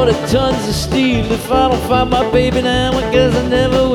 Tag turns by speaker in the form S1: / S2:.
S1: 40 tons of steel if I don't find my baby now, I guess I never will.